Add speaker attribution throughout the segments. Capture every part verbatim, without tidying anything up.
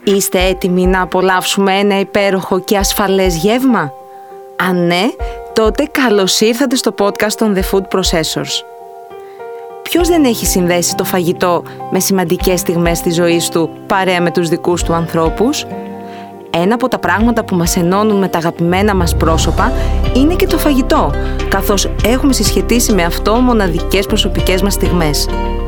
Speaker 1: Είστε έτοιμοι να απολαύσουμε ένα υπέροχο και ασφαλές γεύμα? Αν ναι, τότε καλώς ήρθατε στο podcast των The Food Processors. Ποιος δεν έχει συνδέσει το φαγητό με σημαντικές στιγμές της ζωής του παρέα με τους δικούς του ανθρώπους? Ένα από τα πράγματα που μας ενώνουν με τα αγαπημένα μας πρόσωπα είναι και το φαγητό, καθώς έχουμε συσχετίσει με αυτό μοναδικές προσωπικές μας στιγμές.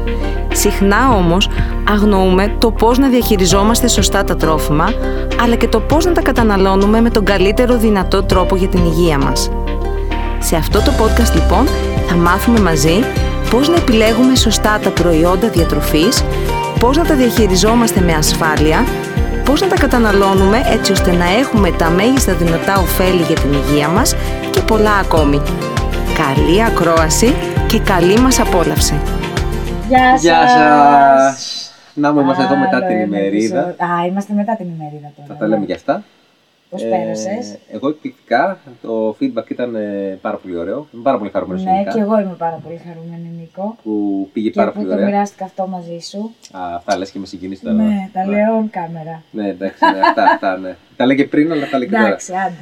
Speaker 1: Συχνά όμως αγνοούμε το πώς να διαχειριζόμαστε σωστά τα τρόφιμα, αλλά και το πώς να τα καταναλώνουμε με τον καλύτερο δυνατό τρόπο για την υγεία μας. Σε αυτό το podcast λοιπόν θα μάθουμε μαζί πώς να επιλέγουμε σωστά τα προϊόντα διατροφής, πώς να τα διαχειριζόμαστε με ασφάλεια, πώς να τα καταναλώνουμε έτσι ώστε να έχουμε τα μέγιστα δυνατά ωφέλη για την υγεία μας και πολλά ακόμη. Καλή ακρόαση και καλή μας απόλαυση!
Speaker 2: Γεια σας!
Speaker 3: Γεια σας! Να μου είμαστε εδώ μετά την ημερίδα.
Speaker 2: Α, είμαστε μετά την ημερίδα τώρα.
Speaker 3: Θα τα λέμε
Speaker 2: ναι.
Speaker 3: και αυτά.
Speaker 2: Πώς
Speaker 3: ε,
Speaker 2: πέρασες?
Speaker 3: Εγώ εκπληκτικά, το feedback ήταν ε, πάρα πολύ ωραίο. Είμαι πάρα πολύ χαρούμενος.
Speaker 2: Ναι,
Speaker 3: γενικά,
Speaker 2: και εγώ είμαι πάρα πολύ χαρούμενη, Νίκο.
Speaker 3: Που πήγε
Speaker 2: Και
Speaker 3: πάρα
Speaker 2: που
Speaker 3: πολύ
Speaker 2: το
Speaker 3: ωραία.
Speaker 2: μοιράστηκα αυτό μαζί σου.
Speaker 3: Α, αυτά λες και με συγκινείς τώρα.
Speaker 2: Ναι, τα λέω on κάμερα.
Speaker 3: Ναι, εντάξει, ναι, αυτά, αυτά, ναι. Τα λέγε πριν, αλλά τα λέγε τώρα.
Speaker 2: Εντάξει, άντε.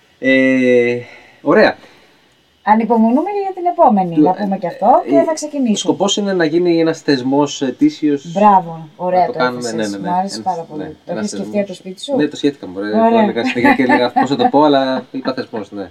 Speaker 3: Ε, ωραία.
Speaker 2: Ανυπομονούμε για την επόμενη,
Speaker 3: Του-
Speaker 2: να πούμε και αυτό και
Speaker 3: ε,
Speaker 2: θα ξεκινήσουμε.
Speaker 3: Σκοπός είναι να γίνει ένας θεσμός ετήσιος.
Speaker 2: Μπράβο, ωραία
Speaker 3: να το
Speaker 2: το
Speaker 3: κάνουμε,
Speaker 2: έφεσες.
Speaker 3: ναι, ναι, ναι.
Speaker 2: Μου άρεσε
Speaker 3: Ένας-
Speaker 2: πάρα πολύ.
Speaker 3: ναι,
Speaker 2: Το
Speaker 3: ένας
Speaker 2: έχεις σκεφτεί
Speaker 3: θεσμός.
Speaker 2: από το σπίτι σου?
Speaker 3: Ναι, το σκέφτηκα μου. Ωραία. Το
Speaker 2: Ωραία.
Speaker 3: έλεγα συνέχεια και έλεγα πώς θα το πω, αλλά είπα θεσμός, ναι.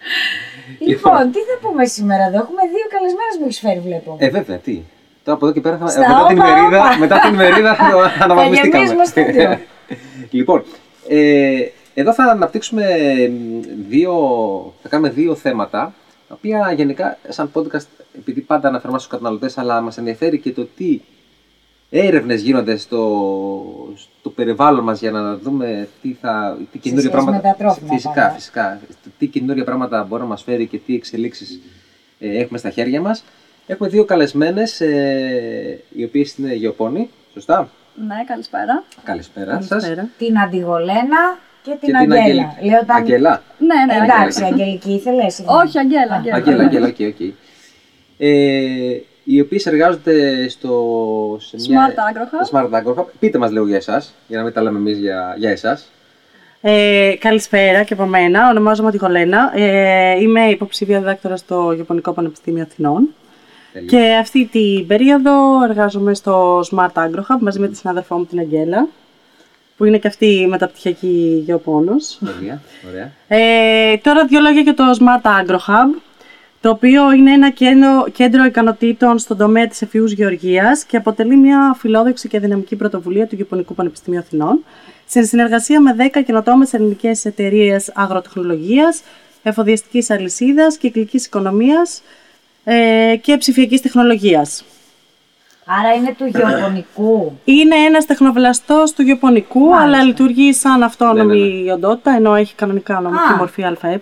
Speaker 2: Λοιπόν, τι θα πούμε σήμερα εδώ? Έχουμε δύο καλεσμένες που έχεις φέρει, βλέπω.
Speaker 3: Ε, βέβαια, τι. Τώρα από εδώ και πέρα θα.
Speaker 2: Στα
Speaker 3: μετά, την
Speaker 2: όπα,
Speaker 3: ημερίδα,
Speaker 2: όπα.
Speaker 3: μετά την ημερίδα θα, θα αναβαθμιστήκαμε.
Speaker 2: γεμίσουμε στούντιο.
Speaker 3: Λοιπόν, ε, εδώ θα αναπτύξουμε δύο. Θα κάνουμε δύο θέματα, τα οποία γενικά σαν podcast, επειδή πάντα αναφερόμαστε στους καταναλωτές, αλλά μας ενδιαφέρει και το τι έρευνες γίνονται στο, στο περιβάλλον μας για να δούμε τι, θα, τι καινούργια
Speaker 2: σχέση
Speaker 3: πράγματα.
Speaker 2: με τα τρόφιμα,
Speaker 3: φυσικά,
Speaker 2: πάντα.
Speaker 3: φυσικά. Τι καινούργια πράγματα μπορεί να μας φέρει και τι εξελίξεις ε, έχουμε στα χέρια μας. Έχουμε δύο καλεσμένες, ε, οι οποίες είναι γεωπόνοι, σωστά.
Speaker 4: Ναι, καλησπέρα.
Speaker 3: Καλησπέρα σας.
Speaker 2: Την Αντιγολένα και την
Speaker 3: Και την
Speaker 2: Αγγέλα.
Speaker 3: Αγγελική.
Speaker 2: Λέω τα...
Speaker 3: Αγγελά.
Speaker 4: Ναι, ναι,
Speaker 2: Εντάξει,
Speaker 4: Αγγέλα.
Speaker 2: Αγγελική ήθελες? συγγνώμη.
Speaker 4: Όχι, Αγγέλα. Αγγέλα.
Speaker 3: Αγγέλα, Αγγέλα, οκ, οκ. Ε, οι οποίες εργάζονται στο σε μια-
Speaker 4: Smart Agro Hub.
Speaker 3: στο Smart Agro Hub. Πείτε μας λίγο για εσάς, για να μην τα λέμε εμείς για, για εσάς.
Speaker 5: Ε, καλησπέρα και από μένα. Ονομάζομαι Αντιγολένα. Ε, είμαι υποψήφια διδάκτορα στο Ιαπωνικό Πανεπιστήμιο Αθηνών.
Speaker 3: Τέλεια.
Speaker 5: Και αυτή την περίοδο εργάζομαι στο Smart Agro Hub μαζί με τη συνάδελφό μου την Αγγέλα, που είναι και αυτή μεταπτυχιακή γεωπόνος.
Speaker 3: Τέλεια, ωραία.
Speaker 5: Ε, τώρα δύο λόγια για το Smart Agro Hub, το οποίο είναι ένα κέντρο, κέντρο ικανοτήτων στον τομέα της εφηβούς γεωργίας και αποτελεί μια φιλόδοξη και δυναμική πρωτοβουλία του Ιαπωνικού Πανεπιστημίου Αθηνών, σε συνεργασία με δέκα καινοτόμες ελληνικές εταιρείες αγροτεχνολογίας, εφοδιαστικής αλυσίδας, κυκλικής οικονομίας ε, και ψηφιακής τεχνολογίας.
Speaker 2: Άρα είναι του γεωπονικού.
Speaker 5: Είναι ένας τεχνοβλαστός του γεωπονικού,
Speaker 2: Μάλιστα.
Speaker 5: αλλά λειτουργεί σαν αυτόνομη
Speaker 3: Ναι, ναι,
Speaker 5: οντότητα, ενώ έχει κανονικά νομική
Speaker 2: Α.
Speaker 5: μορφή ΑΕ.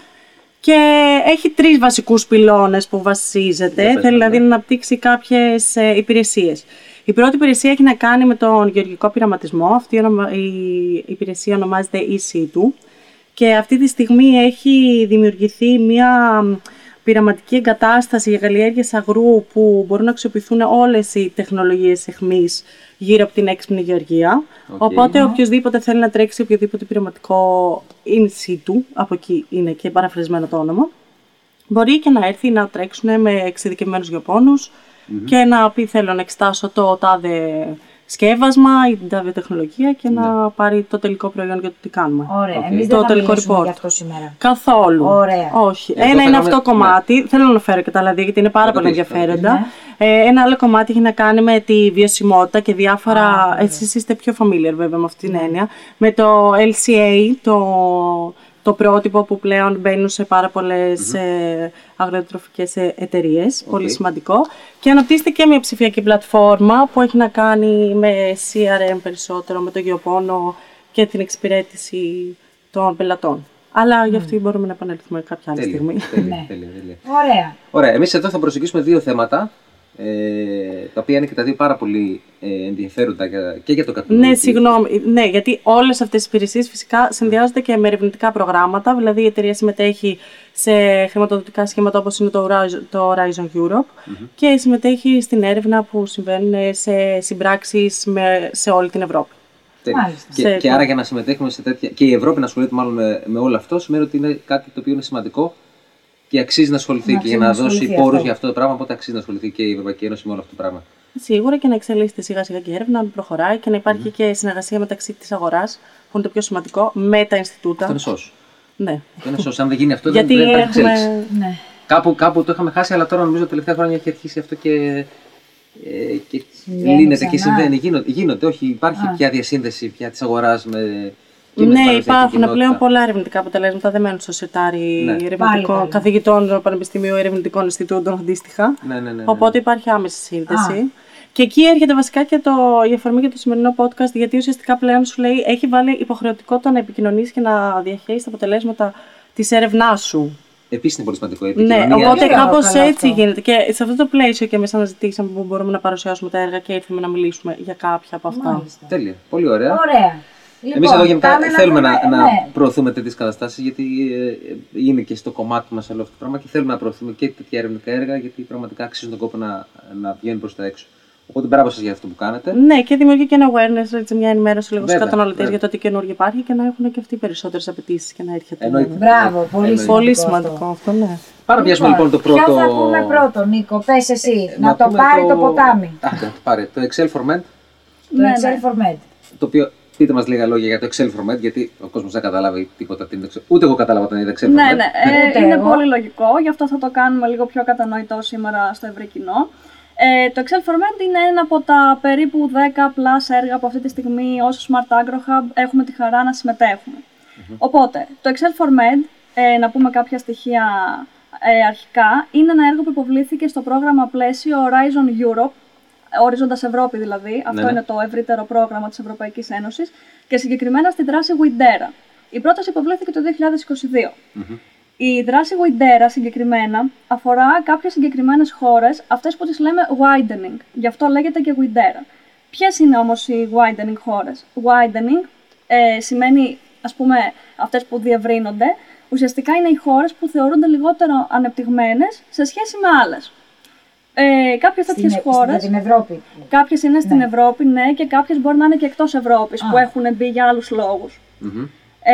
Speaker 5: Και έχει τρεις βασικούς πυλώνες που βασίζεται.
Speaker 3: Για πες
Speaker 5: Θέλει
Speaker 3: μας,
Speaker 5: δηλαδή
Speaker 3: ναι.
Speaker 5: να αναπτύξει κάποιες ε, υπηρεσίες. Η πρώτη υπηρεσία έχει να κάνει με τον γεωργικό πειραματισμό. Αυτή η ονομα- η υπηρεσία ονομάζεται ι σι του και αυτή τη στιγμή έχει δημιουργηθεί μια μ, πειραματική εγκατάσταση για καλλιέργειες αγρού που μπορούν να αξιοποιηθούν όλες οι τεχνολογίες εχμής γύρω από την έξυπνη γεωργία.
Speaker 3: Οκ.
Speaker 5: Οπότε οποιοδήποτε θέλει να τρέξει οποιοδήποτε πειραματικό in situ, από εκεί είναι και παραφρασμένο το όνομα, μπορεί και να έρθει να τρέξουν με εξειδικευμένους γεωπόνους και να πει θέλω να εξετάσω το τάδε σκεύασμα ή την τάδε τεχνολογία και να πάρει το τελικό προϊόν για το τι κάνουμε.
Speaker 2: Ωραία.
Speaker 3: Οκ.
Speaker 2: Εμείς
Speaker 5: Το
Speaker 2: δεν θα
Speaker 5: τελικό
Speaker 2: μιλήσουμε
Speaker 5: report.
Speaker 2: για αυτό σήμερα.
Speaker 5: Καθόλου.
Speaker 2: Ωραία.
Speaker 5: Όχι.
Speaker 3: Εδώ
Speaker 5: Ένα είναι
Speaker 3: φέραμε-
Speaker 5: αυτό το κομμάτι. Θέλω να φέρω και τα άλλα δύο γιατί είναι πάρα
Speaker 3: Θα το
Speaker 5: πολύ
Speaker 3: πεις, θα το
Speaker 5: ενδιαφέροντα. Ε, ένα άλλο κομμάτι έχει να κάνει με τη βιωσιμότητα και διάφορα.
Speaker 2: Α, ωραία.
Speaker 5: Εσείς είστε πιο familiar βέβαια με αυτή την έννοια. Με το ελ σι έι, το, το πρότυπο που πλέον μπαίνουν σε πάρα πολλές ε, αγροτροφικές ε, εταιρείες. Πολύ σημαντικό. Και αναπτύσσεται και μια ψηφιακή πλατφόρμα που έχει να κάνει με σι αρ εμ περισσότερο, με το γεωπόνο και την εξυπηρέτηση των πελατών. Αλλά γι' αυτή μπορούμε να επανέλθουμε κάποια άλλη
Speaker 3: Τέλεια,
Speaker 5: στιγμή.
Speaker 3: τέλεια,
Speaker 2: Ναι.
Speaker 3: τέλεια, τέλεια.
Speaker 2: Ωραία.
Speaker 3: Ωραία, εμείς εδώ θα προσεγγίσουμε δύο θέματα, ε, τα οποία είναι και τα δύο πάρα πολύ ε, ενδιαφέροντα για- και για το καταναλωτή.
Speaker 5: Ναι, συγγνώμη. Ναι, γιατί όλες αυτές οι υπηρεσίες φυσικά συνδυάζονται και με ερευνητικά προγράμματα. Δηλαδή η εταιρεία συμμετέχει σε χρηματοδοτικά σχήματα όπως είναι το Horizon, το Horizon Europe
Speaker 3: Mm-hmm.
Speaker 5: και συμμετέχει στην έρευνα που συμβαίνουν σε συμπράξεις με, σε όλη την Ευρώπη.
Speaker 3: Και, σε... και άρα για να συμμετέχουμε σε τέτοια. Και η Ευρώπη να ασχολείται μάλλον με, με όλο αυτό, σημαίνει ότι είναι κάτι το οποίο είναι σημαντικό και αξίζει να ασχοληθεί να και για να δώσει πόρους για αυτό το πράγμα. Οπότε αξίζει να ασχοληθεί και η Ευρωπαϊκή Ένωση με όλο αυτό το πράγμα.
Speaker 5: Σίγουρα και να εξελίσσεται σιγά σιγά και η έρευνα, να προχωράει και να υπάρχει mm-hmm. και συνεργασία μεταξύ της αγοράς, που είναι το πιο σημαντικό, με τα Ινστιτούτα.
Speaker 3: Αυτό είναι σως.
Speaker 5: Ναι.
Speaker 3: Αυτό είναι σως. Αν δεν γίνει αυτό,
Speaker 5: γιατί
Speaker 3: δεν υπάρχει
Speaker 5: έχουμε...
Speaker 3: εξέλιξη. Ναι. Κάπου, κάπου το είχαμε χάσει, αλλά τώρα νομίζω τελευταία χρόνια έχει αρχίσει αυτό και, ε, και λύνεται και συμβαίνει. Γίνονται, γίνονται, όχι, υπάρχει Α. πια διασύνδεση πια της αγοράς με.
Speaker 5: Ναι, υπάρχουν πλέον πολλά ερευνητικά αποτελέσματα. Δεν μένουν στο σιρτάρι ναι. ερευνητικών καθηγητών πανεπιστημίου, ερευνητικών Ινστιτούτων αντίστοιχα.
Speaker 3: Ναι, ναι, ναι, ναι.
Speaker 5: Οπότε υπάρχει άμεση σύνδεση. Α. Και εκεί έρχεται βασικά και το, η αφορμή για το σημερινό podcast, γιατί ουσιαστικά πλέον σου λέει έχει βάλει υποχρεωτικό το να επικοινωνείς και να διαχέσεις τα αποτελέσματα της έρευνάς σου.
Speaker 3: Επίσης είναι πολύ σημαντικό.
Speaker 5: Ναι, οπότε κάπως έτσι αυτό. γίνεται. Και σε αυτό το πλαίσιο και εμείς αναζητήσαμε που μπορούμε να παρουσιάσουμε τα έργα και ήρθαμε να μιλήσουμε για κάποια από αυτά.
Speaker 2: Μάλιστα.
Speaker 3: Τέλεια. Πολύ ωραία.
Speaker 2: Ωραία. Λοιπόν,
Speaker 3: εμείς εδώ γενικά θέλουμε να,
Speaker 2: να,
Speaker 3: να
Speaker 2: ναι.
Speaker 3: προωθούμε τέτοιες καταστάσεις, γιατί ε, είναι και στο κομμάτι μας όλο αυτό το πράγμα και θέλουμε να προωθούμε και τέτοια ερευνητικά έργα, γιατί πραγματικά αξίζουν τον κόπο να, να βγαίνουν προς τα έξω. Οπότε μπράβο σας για αυτό που κάνετε.
Speaker 5: Ναι, και δημιουργεί και ένα awareness, έτσι, μια ενημέρωση λίγο στους καταναλωτές για το τι καινούργιο υπάρχει και να έχουν και αυτοί περισσότερες απαιτήσεις και να έρχεται.
Speaker 2: Εννοείται. Μπράβο, πολύ σημαντικό,
Speaker 5: πολύ σημαντικό αυτό. αυτό, ναι.
Speaker 3: Πάμε να πιάσουμε λοιπόν το πρώτο.
Speaker 2: Ποιο θα πούμε πρώτο, Νίκο, πες εσύ, ε, να, να το πάρει το, το ποτάμι.
Speaker 3: Α, να το πάρει. Το Excel for Med.
Speaker 2: Το ναι, Excel for Med.
Speaker 3: Το οποίο, πείτε μας λίγα λόγια για το Excel for Med, γιατί ο κόσμος δεν καταλάβει τίποτα. Ούτε εγώ κατάλαβα τον είδα Excel for Med.
Speaker 4: Ναι, ναι, ε, είναι εγώ. πολύ λογικό, γι' αυτό θα το κάνουμε λίγο πιο κατανοητό σήμερα στο ευρύ κοινό. Ε, το Excel for Med είναι ένα από τα περίπου δέκα plus έργα που αυτή τη στιγμή ως Smart Agro Hub έχουμε τη χαρά να συμμετέχουμε. Mm-hmm. Οπότε, το Excel for Med, ε, να πούμε κάποια στοιχεία ε, αρχικά, είναι ένα έργο που υποβλήθηκε στο πρόγραμμα πλαίσιο Horizon Europe, ορίζοντας Ευρώπη δηλαδή, αυτό ναι. είναι το ευρύτερο πρόγραμμα της Ευρωπαϊκής Ένωσης, και συγκεκριμένα στη δράση Widera. Η πρόταση υποβλήθηκε το δύο χιλιάδες είκοσι δύο. Mm-hmm. Η δράση Widera συγκεκριμένα αφορά κάποιες συγκεκριμένες χώρες, αυτές που τις λέμε widening, γι' αυτό λέγεται και Widera. Ποιες είναι όμως οι widening χώρες? Widening ε, σημαίνει, ας πούμε, αυτές που διευρύνονται, ουσιαστικά είναι οι χώρες που θεωρούνται λιγότερο ανεπτυγμένες σε σχέση με άλλες. Ε, κάποιες τέτοιες χώρες,
Speaker 2: στην Ευρώπη.
Speaker 4: Κάποιες είναι στην ναι. Ευρώπη, ναι, και κάποιες μπορεί να είναι και εκτός Ευρώπης, Α. που έχουν μπει για άλλους λόγους. Mm-hmm.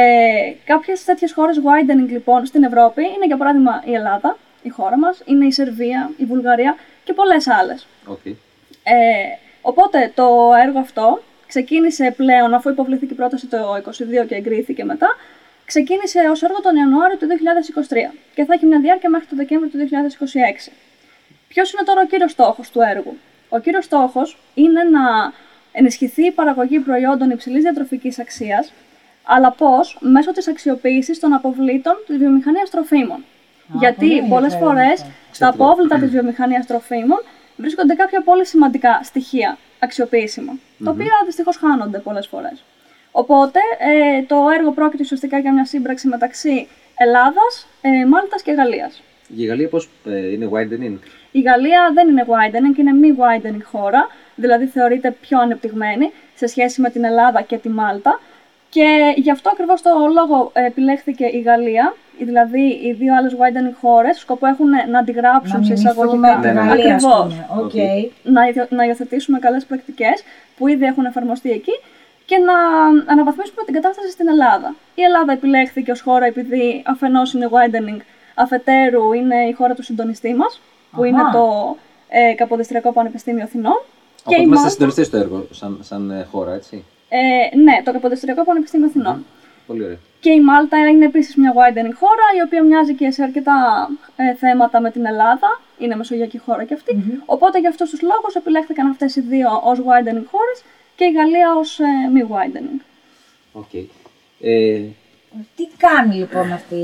Speaker 4: Ε, κάποιες τέτοιες χώρες widening λοιπόν στην Ευρώπη είναι για παράδειγμα η Ελλάδα, η χώρα μας, είναι η Σερβία, η Βουλγαρία και πολλές άλλες.
Speaker 3: Okay.
Speaker 4: Ε, οπότε το έργο αυτό ξεκίνησε πλέον, αφού υποβλήθηκε η πρόταση το είκοσι δύο και εγκρίθηκε μετά, ξεκίνησε ως έργο τον Ιανουάριο του δύο χιλιάδες είκοσι τρία και θα έχει μια διάρκεια μέχρι το Δεκέμβριο του δύο χιλιάδες είκοσι έξι. Ποιος είναι τώρα ο κύριος στόχος του έργου? Ο κύριος στόχος είναι να ενισχυθεί η παραγωγή προϊόντων υψηλής διατροφικής αξίας, αλλά πώς? Μέσω της αξιοποίησης των αποβλήτων της βιομηχανίας τροφίμων. Α, γιατί πολλές φορές στα απόβλητα της βιομηχανίας τροφίμων βρίσκονται κάποια πολύ σημαντικά στοιχεία αξιοποιήσιμα, mm-hmm. τα οποία δυστυχώς χάνονται πολλές φορές. Οπότε ε, το έργο πρόκειται ουσιαστικά για μια σύμπραξη μεταξύ Ελλάδας, ε, Μάλτας και Γαλλίας.
Speaker 3: Η Γαλλία πώς ε, είναι widening?
Speaker 4: Η Γαλλία δεν είναι widening, είναι μη widening χώρα, δηλαδή θεωρείται πιο ανεπτυγμένη σε σχέση με την Ελλάδα και τη Μάλτα. Και γι' αυτό ακριβώς το λόγο επιλέχθηκε η Γαλλία, δηλαδή οι δύο άλλες widening χώρες, σκοπό έχουν να αντιγράψουν σε εισαγωγικά.
Speaker 2: Ναι, ναι, ναι.
Speaker 4: Ακριβώς.
Speaker 2: Okay.
Speaker 4: Να, να υιοθετήσουμε καλές πρακτικές που ήδη έχουν εφαρμοστεί εκεί και να αναβαθμίσουμε την κατάσταση στην Ελλάδα. Η Ελλάδα επιλέχθηκε ως χώρα επειδή αφενός είναι widening, αφετέρου είναι η χώρα του συντονιστή μας, που Αχα. είναι το ε, Καποδιστριακό Πανεπιστήμιο Αθηνών.
Speaker 3: Οπότε είμαστε Μάλτα... συντονιστές στο έργο, σαν, σαν χώρα, έτσι.
Speaker 4: Ε, ναι, το Καποδιστριακό Πανεπιστήμιο Αθηνών.
Speaker 3: Mm-hmm. Πολύ ωραία.
Speaker 4: Και η Μάλτα είναι επίσης μια widening χώρα, η οποία μοιάζει και σε αρκετά ε, θέματα με την Ελλάδα. Είναι μεσογειακή χώρα κι αυτή. Mm-hmm. Οπότε για αυτούς τους λόγους επιλέχθηκαν αυτές οι δύο ως widening χώρες και η Γαλλία ως ε, μη widening.
Speaker 3: Okay. Ε...
Speaker 2: Τι κάνει λοιπόν αυτή...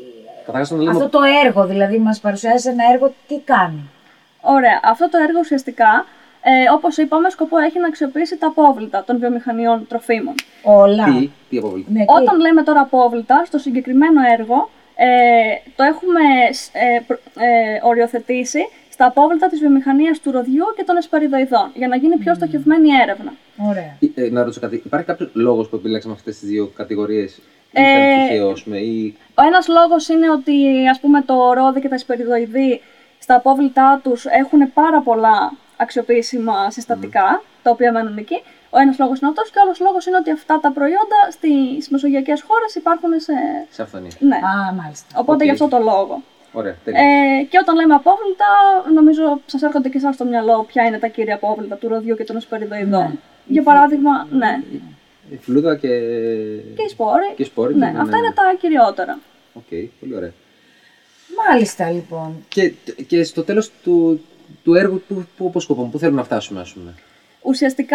Speaker 3: λέμε...
Speaker 2: αυτό το έργο, δηλαδή μας παρουσιάζει ένα έργο, τι κάνει?
Speaker 4: Ωραία, αυτό το έργο ουσιαστικά, Ε, όπως είπαμε, σκοπό έχει να αξιοποιήσει τα απόβλητα των βιομηχανιών τροφίμων.
Speaker 2: Όλα.
Speaker 3: Τι, τι απόβλητα.
Speaker 2: Ναι,
Speaker 4: Όταν
Speaker 2: τι.
Speaker 4: λέμε τώρα απόβλητα, στο συγκεκριμένο έργο ε, το έχουμε ε, ε, οριοθετήσει στα απόβλητα της βιομηχανίας του ροδιού και των εσπεριδοειδών, για να γίνει πιο στοχευμένη έρευνα.
Speaker 2: Ωραία.
Speaker 3: Ε, να ρωτήσω κάτι, υπάρχει κάποιος λόγος που επιλέξαμε αυτές τις δύο κατηγορίες? Ή ήταν
Speaker 4: ε,
Speaker 3: τυχαίος με, ή...
Speaker 4: Ο ένας λόγος είναι ότι, ας πούμε, το ρόδι και τα εσπεριδοειδή στα απόβλητά τους έχουν πάρα πολλά αξιοποιήσιμα συστατικά, mm. τα οποία μένουν εκεί. Ο ένας λόγος είναι αυτός και ο άλλος λόγος είναι ότι αυτά τα προϊόντα στις μεσογειακές χώρες υπάρχουν σε.
Speaker 3: Σε αυθονία.
Speaker 4: Ναι.
Speaker 2: Α, μάλιστα.
Speaker 4: Οπότε
Speaker 3: Okay.
Speaker 4: γι' αυτό το λόγο.
Speaker 3: Ωραία, τέλεια.
Speaker 4: Ε, και όταν λέμε απόβλητα, νομίζω σας έρχονται και εσάς στο μυαλό ποια είναι τα κύρια απόβλητα του ροδιού και των εσπεριδοειδών.
Speaker 2: Ναι.
Speaker 4: Για παράδειγμα, ναι.
Speaker 3: Η φλούδα και.
Speaker 4: Και οι σπόροι.
Speaker 3: Και οι σπόροι.
Speaker 4: Ναι,
Speaker 3: και...
Speaker 4: αυτά είναι τα κυριότερα.
Speaker 3: Οκ, okay, πολύ ωραία.
Speaker 2: Μάλιστα, λοιπόν.
Speaker 3: Και, και στο τέλος του, του έργου, πού, πού, πού σκοπούμε, πού θέλουμε να φτάσουμε, ας πούμε.
Speaker 4: Ουσιαστικά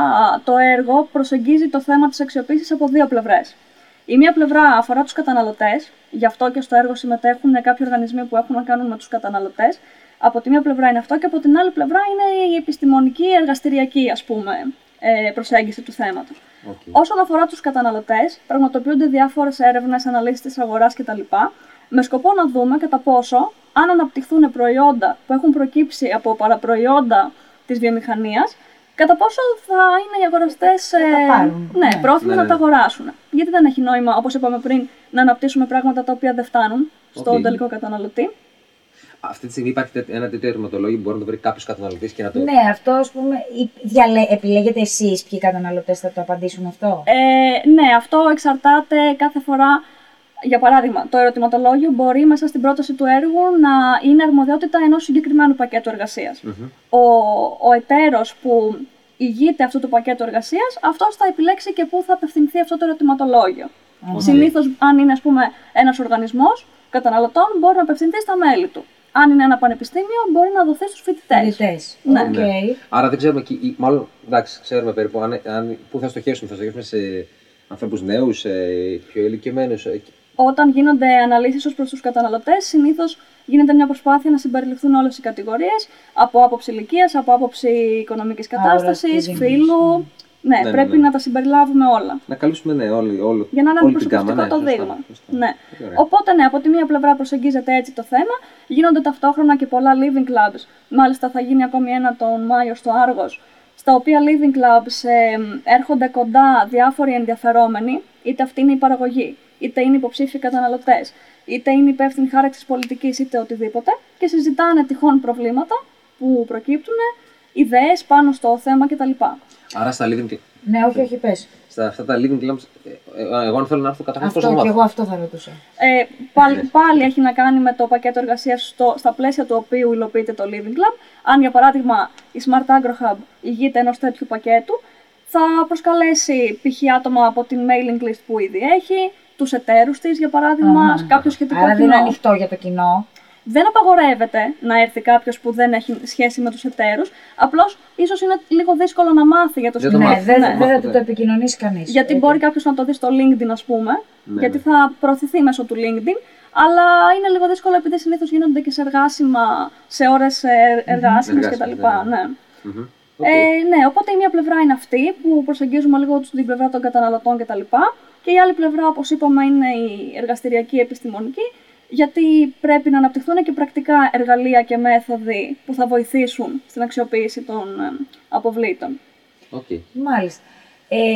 Speaker 4: το έργο προσεγγίζει το θέμα της αξιοποίησης από δύο πλευρές. Η μία πλευρά αφορά τους καταναλωτές, γι' αυτό και στο έργο συμμετέχουν κάποιοι οργανισμοί που έχουν να κάνουν με τους καταναλωτές. Από τη μία πλευρά είναι αυτό και από την άλλη πλευρά είναι η επιστημονική, εργαστηριακή, ας πούμε, προσέγγιση του θέματος.
Speaker 3: Okay.
Speaker 4: Όσον αφορά τους καταναλωτές, πραγματοποιούνται διάφορες έρευνες, αναλύσεις της αγοράς κτλ. Με σκοπό να δούμε κατά πόσο, αν αναπτυχθούν προϊόντα που έχουν προκύψει από παραπροϊόντα της βιομηχανίας, κατά πόσο θα είναι οι αγοραστές ε, ναι, ναι. πρόθυμοι ναι, ναι. να τα αγοράσουν. Γιατί δεν έχει νόημα, όπως είπαμε πριν, να αναπτύσσουμε πράγματα τα οποία δεν φτάνουν στον okay. τελικό καταναλωτή.
Speaker 3: Αυτή τη στιγμή υπάρχει ένα τέτοιο ερωτηματολόγιο που μπορεί να το βρει κάποιος καταναλωτής και να το.
Speaker 2: Ναι, αυτό ας πούμε. Διαλέ... Επιλέγετε εσείς ποιοι καταναλωτές θα το απαντήσουν αυτό.
Speaker 4: Ε, ναι, αυτό εξαρτάται κάθε φορά. Για παράδειγμα, το ερωτηματολόγιο μπορεί μέσα στην πρόταση του έργου να είναι αρμοδιότητα ενός συγκεκριμένου πακέτου εργασίας. Mm-hmm. Ο, ο εταίρος που ηγείται αυτού του πακέτου εργασίας, αυτός θα επιλέξει και πού θα απευθυνθεί αυτό το ερωτηματολόγιο. Mm-hmm. Συνήθως, αν είναι ας πούμε, ένας οργανισμός καταναλωτών, μπορεί να απευθυνθεί στα μέλη του. Αν είναι ένα πανεπιστήμιο, μπορεί να δοθεί στους φοιτητές.
Speaker 2: Ναι.
Speaker 3: Okay. Ναι. Άρα δεν ξέρουμε, μάλλον εντάξει, ξέρουμε περίπου αν, αν, πού θα στοχεύσουμε. Θα στοχεύσουμε σε ανθρώπους νέους, σε πιο ηλικιωμένους.
Speaker 4: Όταν γίνονται αναλύσεις ως προς τους καταναλωτές, συνήθως γίνεται μια προσπάθεια να συμπεριληφθούν όλες οι κατηγορίες από άποψη ηλικίας, από άποψη οικονομικής κατάστασης, φύλου. Ναι, ναι, πρέπει ναι, ναι. να τα συμπεριλάβουμε όλα.
Speaker 3: Να καλούσουμε ναι, όλοι, όλοι,
Speaker 4: για να είναι αντιπροσωπευτικό το δείγμα. Ναι. Οπότε, ναι, από τη μία πλευρά προσεγγίζεται έτσι το θέμα. Γίνονται ταυτόχρονα και πολλά living clubs. Μάλιστα, θα γίνει ακόμη ένα τον Μάιο στο Άργος, στα οποία living clubs ε, έρχονται κοντά διάφοροι ενδιαφερόμενοι, είτε αυτή είναι η παραγωγή, είτε είναι υποψήφιοι καταναλωτές, είτε είναι υπεύθυνοι χάραξης πολιτικής, είτε οτιδήποτε, και συζητάνε τυχόν προβλήματα που προκύπτουν, ιδέες πάνω στο θέμα κτλ.
Speaker 3: Άρα στα living clubs.
Speaker 2: Ναι, όχι, όχι, πες.
Speaker 3: Στα αυτά τα living clubs, εγώ αν θέλω να έρθω καταρχάς πώς να
Speaker 2: μάθω.
Speaker 3: Αυτό
Speaker 2: και εγώ αυτό θα ρωτούσα.
Speaker 4: Ε, πάλι, πάλι έχει να κάνει με το πακέτο εργασίας στα πλαίσια του οποίου υλοποιείται το living club. Αν για παράδειγμα η Smart Agro Hub ηγείται ενός τέτοιου πακέτου, θα προσκαλέσει π.χ. άτομα από την mailing list που ήδη έχει, τους εταίρους της για παράδειγμα, mm. κάποιο σχετικό
Speaker 2: Άρα
Speaker 4: κοινό.
Speaker 2: δεν είναι ανοιχτό για το κοινό.
Speaker 4: Δεν απαγορεύεται να έρθει κάποιος που δεν έχει σχέση με τους εταίρους, απλώς ίσως είναι λίγο δύσκολο να μάθει για το συγκεκριμένο.
Speaker 2: Ναι, δεν ναι. θα του το επικοινωνήσει κανείς.
Speaker 4: Γιατί έτσι. Μπορεί κάποιος να το δει στο LinkedIn, ας πούμε, ναι, γιατί θα προωθηθεί μέσω του LinkedIn, αλλά είναι λίγο δύσκολο επειδή συνήθως γίνονται και σε εργάσιμα, σε ώρες εργάσιμες mm-hmm. κτλ. Ναι. Ναι. Mm-hmm. Okay. Ε, ναι, οπότε η μία πλευρά είναι αυτή που προσεγγίζουμε λίγο την πλευρά των καταναλωτών κτλ. Και η άλλη πλευρά, όπως είπαμε, είναι η εργαστηριακή επιστημονική, γιατί πρέπει να αναπτυχθούν και πρακτικά εργαλεία και μέθοδοι που θα βοηθήσουν στην αξιοποίηση των αποβλήτων.
Speaker 3: Okay.
Speaker 2: Μάλιστα. Ε,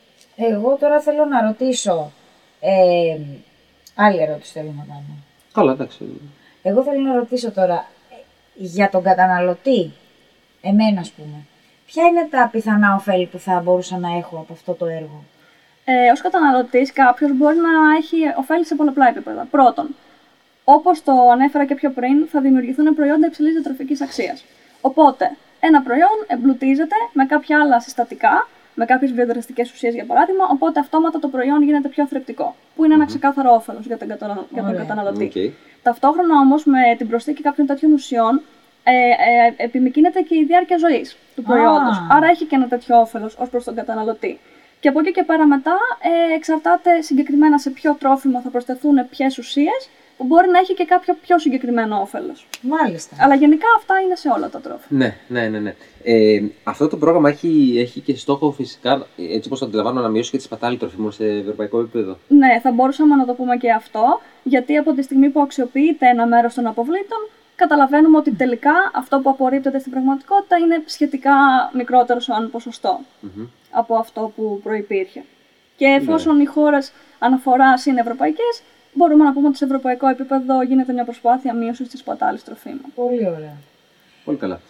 Speaker 2: εγώ τώρα θέλω να ρωτήσω. Ε, άλλη ερώτηση θέλω να κάνω.
Speaker 3: Καλά, εντάξει.
Speaker 2: Εγώ θέλω να ρωτήσω τώρα για τον καταναλωτή, εμένα ας πούμε. Ποια είναι τα πιθανά ωφέλη που θα μπορούσα να έχω από αυτό το έργο?
Speaker 4: Ε, ως καταναλωτής κάποιος μπορεί να έχει ωφέλη σε πολλαπλά επίπεδα. Πρώτον, όπως το ανέφερα και πιο πριν, θα δημιουργηθούν προϊόντα υψηλής διατροφικής αξίας. Οπότε, ένα προϊόν εμπλουτίζεται με κάποια άλλα συστατικά, με κάποιες βιοδραστικές ουσίες για παράδειγμα, οπότε αυτόματα το προϊόν γίνεται πιο θρεπτικό, που είναι ένα mm-hmm. ξεκάθαρο όφελος για τον, κατανα... για τον καταναλωτή. Okay. Ταυτόχρονα όμως με την προσθήκη κάποιων τέτοιων ουσιών, ε, ε, επιμικρύνεται και η διάρκεια ζωής του προϊόντος. Ah. Άρα έχει και ένα τέτοιο όφελος ως προς τον καταναλωτή. Και από εκεί και πέρα μετά ε, εξαρτάται συγκεκριμένα σε ποιο τρόφιμο θα προσθεθούν ποιες ουσίες, που μπορεί να έχει και κάποιο πιο συγκεκριμένο όφελος.
Speaker 2: Μάλιστα.
Speaker 4: Αλλά γενικά αυτά είναι σε όλα τα τρόφιμα.
Speaker 3: Ναι, ναι, ναι. ναι. Ε, αυτό το πρόγραμμα έχει, έχει και στόχο φυσικά, έτσι όπως το αντιλαμβάνω, να μειώσει και τη σπατάλη τροφίμων σε ευρωπαϊκό επίπεδο.
Speaker 4: Ναι, θα μπορούσαμε να το πούμε και αυτό, γιατί από τη στιγμή που αξιοποιείται ένα μέρος των αποβλήτων, καταλαβαίνουμε ότι τελικά αυτό που απορρίπτεται στην πραγματικότητα είναι σχετικά μικρότερο σαν ποσοστό mm-hmm. από αυτό που προϋπήρχε. Και εφόσον ναι. οι χώρες αναφοράς είναι ευρωπαϊκές, μπορούμε να πούμε ότι σε ευρωπαϊκό επίπεδο γίνεται μια προσπάθεια μείωσης της σπατάλης τροφίμων.
Speaker 2: Πολύ ωραία.
Speaker 3: Πολύ καλά.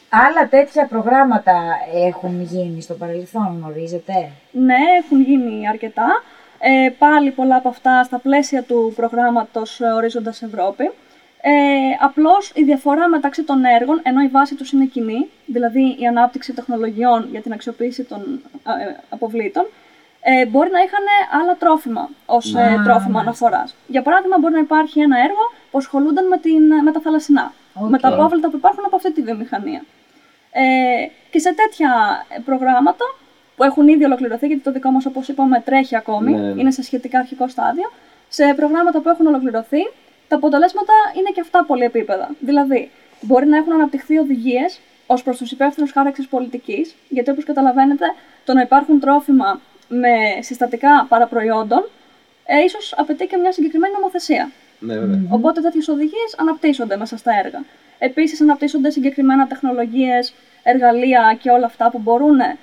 Speaker 2: Άλλα τέτοια προγράμματα έχουν γίνει στο παρελθόν, γνωρίζετε?
Speaker 4: Ναι, έχουν γίνει αρκετά. Ε, πάλι πολλά από αυτά στα πλαίσια του προγράμματος Ορίζοντας Ευρώπη. Ε, απλώς η διαφορά μεταξύ των έργων, ενώ η βάση τους είναι κοινή, δηλαδή η ανάπτυξη τεχνολογιών για την αξιοποίηση των ε, αποβλήτων, ε, μπορεί να είχαν άλλα τρόφιμα ως ε, τρόφιμα αναφοράς. Για παράδειγμα, μπορεί να υπάρχει ένα έργο που ασχολούνταν με, την, με τα θαλασσινά, okay. με τα απόβλητα που υπάρχουν από αυτή τη βιομηχανία. Ε, και σε τέτοια προγράμματα που έχουν ήδη ολοκληρωθεί, γιατί το δικό μας, όπως είπαμε, τρέχει ακόμη, ναι, ναι. είναι σε σχετικά αρχικό στάδιο, σε προγράμματα που έχουν ολοκληρωθεί, τα αποτελέσματα είναι και αυτά πολυεπίπεδα. Δηλαδή, μπορεί να έχουν αναπτυχθεί οδηγίες ως προς τους υπεύθυνους χάραξης πολιτικής, γιατί όπως καταλαβαίνετε, το να υπάρχουν τρόφιμα με συστατικά παραπροϊόντων, ε, ίσως απαιτεί και μια συγκεκριμένη νομοθεσία.
Speaker 3: Ναι, mm-hmm.
Speaker 4: Οπότε τέτοιες οδηγίες αναπτύσσονται μέσα στα έργα. Επίσης, αναπτύσσονται συγκεκριμένα τεχνολογίες, εργαλεία και όλα αυτά που, μπορούν, ε,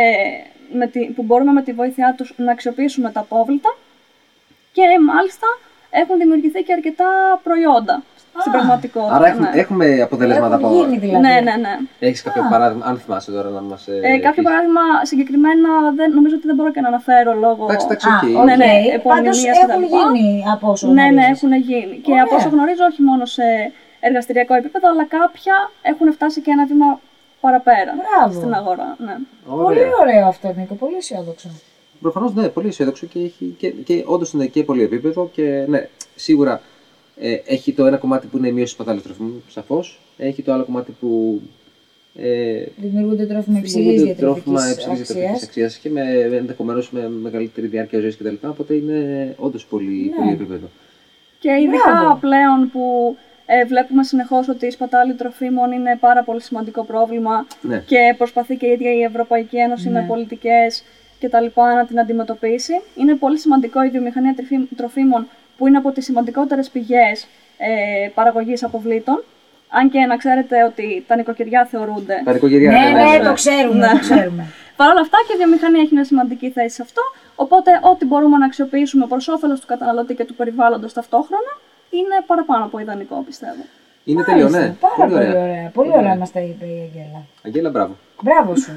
Speaker 4: με τη, που μπορούμε με τη βοήθειά τους να αξιοποιήσουμε τα απόβλητα και μάλιστα έχουν δημιουργηθεί και αρκετά προϊόντα ah. στην πραγματικότητα.
Speaker 3: Άρα έχουμε, ναι. έχουμε αποτελέσματα από
Speaker 2: γίνει δηλαδή.
Speaker 4: Ναι, ναι, ναι.
Speaker 3: Έχεις κάποιο ah. παράδειγμα, αν θυμάσαι τώρα να μας.
Speaker 4: Ε, κάποιο παράδειγμα συγκεκριμένα δεν, νομίζω ότι δεν μπορώ και να αναφέρω λόγω.
Speaker 3: Εντάξει, εντάξει,
Speaker 2: okay. ναι, ναι, πάντως έχουν γίνει από όσο
Speaker 4: ναι,
Speaker 2: γνωρίζεις.
Speaker 4: Ναι, έχουν γίνει. Και από όσο γνωρίζω, όχι μόνο σε εργαστηριακό επίπεδο, αλλά κάποια έχουν φτάσει και ένα βήμα παραπέρα
Speaker 2: Μπράβο.
Speaker 4: στην αγορά. Ναι.
Speaker 2: Πολύ ωραίο αυτό, Νίκο, πολύ αισιόδοξο.
Speaker 3: Προφανώς ναι, πολύ αισιόδοξο και, έχει, και, και όντως είναι και πολύ επίπεδο και ναι, σίγουρα ε, έχει το ένα κομμάτι που είναι η μείωση πατάλης τροφίμων, σαφώς. Έχει το άλλο κομμάτι που ε,
Speaker 2: δημιουργούνται τρόφιμα υψηλής διατροφικής
Speaker 3: αξίας και με, ενδεχομένως με μεγαλύτερη διάρκεια ζωής κτλ. Οπότε είναι όντως πολύ, ναι. πολύ επίπεδο.
Speaker 4: Και ειδικά Μπράβο. πλέον που ε, βλέπουμε συνεχώς ότι η σπατάλη τροφίμων είναι πάρα πολύ σημαντικό πρόβλημα
Speaker 3: ναι.
Speaker 4: και προσπαθεί και η ίδια η Ευρωπαϊκή Ένωση ναι. με πολιτικές και τα λοιπά να την αντιμετωπίσει. Είναι πολύ σημαντικό η βιομηχανία τροφίμων που είναι από τις σημαντικότερες πηγές ε, παραγωγής αποβλήτων. Αν και να ξέρετε ότι τα νοικοκυριά θεωρούνται.
Speaker 3: Τα νοικοκυριά,
Speaker 2: ναι, ναι, ναι, το ξέρουμε. Ναι. Το ξέρουμε.
Speaker 4: Παρ' όλα αυτά και η βιομηχανία έχει μια σημαντική θέση σε αυτό. Οπότε, ό,τι μπορούμε να αξιοποιήσουμε προς όφελος του καταναλωτή και του περιβάλλοντος ταυτόχρονα είναι παραπάνω από ιδανικό, πιστεύω.
Speaker 3: Είναι τέλειο, ναι.
Speaker 2: Πάρα πολύ ωραία. Πολύ ωραία, πολύ ωραία μας τα είπε η Αγγέλα.
Speaker 3: Αγγέλα, μπράβο.
Speaker 2: Μπράβο σου.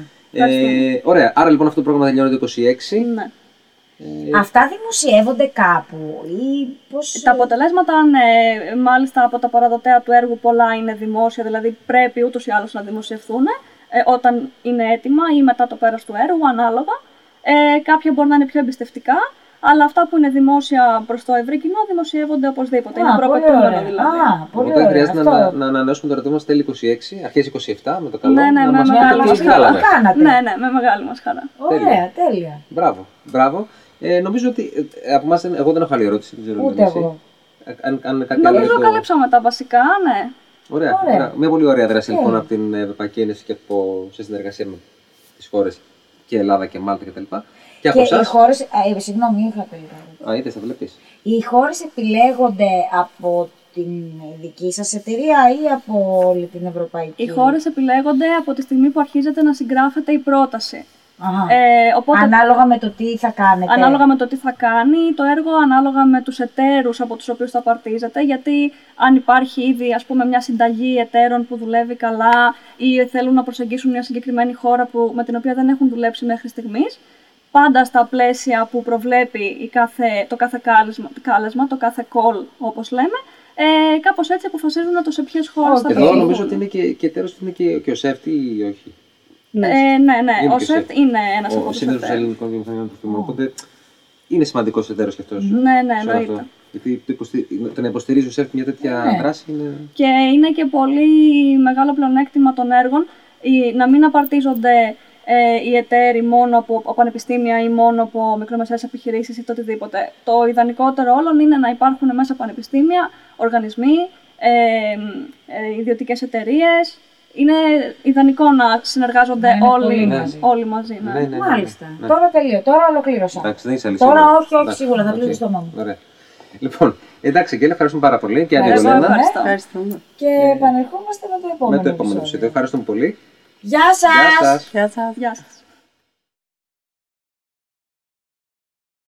Speaker 3: Ε, ωραία. Άρα λοιπόν αυτό το πρόγραμμα τελειώνει το είκοσι έξι.
Speaker 4: Ναι.
Speaker 2: Ε... Αυτά δημοσιεύονται κάπου ή πώς...
Speaker 4: Τα αποτελέσματα, ναι, μάλιστα από τα παραδοτέα του έργου πολλά είναι δημόσια, δηλαδή πρέπει ούτως ή άλλως να δημοσιευθούν ε, όταν είναι έτοιμα ή μετά το πέρας του έργου, ανάλογα. Ε, κάποια μπορεί να είναι πιο εμπιστευτικά, αλλά αυτά που είναι δημόσια προς το ευρύ κοινό δημοσιεύονται οπωσδήποτε.
Speaker 2: Α,
Speaker 4: είναι προπεκτούμενο δηλαδή.
Speaker 2: Α, πολύ
Speaker 3: Οπότε
Speaker 2: ωραία.
Speaker 3: χρειάζεται
Speaker 2: Αυτό...
Speaker 3: να, να ανανεώσουμε το ραντεβού μας τέλη είκοσι έξι, αρχές είκοσι επτά με το καλό.
Speaker 4: Ναι, ναι,
Speaker 3: να
Speaker 4: με
Speaker 3: μας
Speaker 4: μεγάλη μας χαρά. Ναι, ναι, με μεγάλη μας χαρά.
Speaker 2: Ωραία, τέλεια.
Speaker 3: Μπράβο, μπράβο. Ε, νομίζω ότι ε, από εμάς, εγώ δεν έχω άλλη ερώτηση. Δεν ξέρω
Speaker 2: ούτε εγώ.
Speaker 3: Αν, αν κάτι
Speaker 4: νομίζω
Speaker 3: άλλο
Speaker 4: καλύψαμε τα βασικά, ναι.
Speaker 3: Ωραία, ωραία. ωραία. Μια πολύ ωραία δράση λοιπόν από την Ευρωπαϊκή Ένωση και από, σε συνεργασία με τις χώρες και Ελλάδα και Μάλτα κτλ. Και, και από εσάς.
Speaker 2: Οι χώρες, α, συγγνώμη, είχα τελικά.
Speaker 3: Α, είδες, θα βλέπεις.
Speaker 2: Οι χώρες επιλέγονται από την δική σας εταιρεία ή από όλη την Ευρωπαϊκή?
Speaker 4: Οι χώρες επιλέγονται από τη στιγμή που αρχίζεται να συγγράφεται η πρόταση.
Speaker 2: Ε, οπότε, ανάλογα με το τι θα κάνετε.
Speaker 4: Ανάλογα με το τι θα κάνει το έργο, ανάλογα με τους εταίρους από τους οποίους θα παρτίζεται. Γιατί αν υπάρχει ήδη ας πούμε, μια συνταγή εταίρων που δουλεύει καλά ή θέλουν να προσεγγίσουν μια συγκεκριμένη χώρα που, με την οποία δεν έχουν δουλέψει μέχρι στιγμής, πάντα στα πλαίσια που προβλέπει η κάθε, το κάθε κάλεσμα, κάλεσμα, το κάθε call όπως λέμε, ε, κάπως έτσι αποφασίζουν το σε ποιες χώρες θα πηγαίνουν.
Speaker 3: Εδώ νομίζω ότι είναι και, και εταίρος είναι και, και ο ΣΕΦΤ ή όχι.
Speaker 4: Ναι, ε, ναι, ναι. ο ΣΕΦΤ είναι ένας από τους εταίρους. Ο Σύνδεσμος Ελληνικών Βιομηχανιών Τροφίμων, οπότε είναι σημαντικός εταίρος και αυτός. Ναι, ναι, εννοείται.
Speaker 3: Γιατί το να υποστηρίζει ο ΣΕΦΤ μια τέτοια ναι. δράση είναι...
Speaker 4: Και είναι και πολύ μεγάλο πλεονέκτημα των έργων να μην απαρτίζονται ε, οι εταίροι μόνο από, από πανεπιστήμια ή μόνο από μικρομεσαίες επιχειρήσεις ή το οτιδήποτε. Το ιδανικότερο όλων είναι να υπάρχουν μέσα πανεπιστήμια, οργανισμοί, ε, ε, ιδιωτικές εταιρείες. Είναι ιδανικό να συνεργάζονται ναι, όλοι, ναι. όλοι μαζί. Ναι.
Speaker 3: Ναι, ναι, ναι, ναι.
Speaker 2: Μάλιστα. Ναι. Τώρα τελείω. Τώρα ολοκλήρωσα.
Speaker 3: Εντάξει, δεν είσαι
Speaker 2: τώρα όχι, όχι εντάξει, σίγουρα. Θα πλήρω στο μόμο.
Speaker 3: Ωραία. Λοιπόν, εντάξει, Αγγέλα, ευχαριστούμε πάρα πολύ. Και
Speaker 2: Ευχαριστώ,
Speaker 3: Αντιγονένα.
Speaker 2: Ευχαριστούμε. Και επανερχόμαστε με το επόμενο.
Speaker 3: Με το επόμενο επεισόδιο. Ευχαριστούμε πολύ.
Speaker 2: Γεια σας.
Speaker 3: Γεια σας.
Speaker 4: Γεια σας.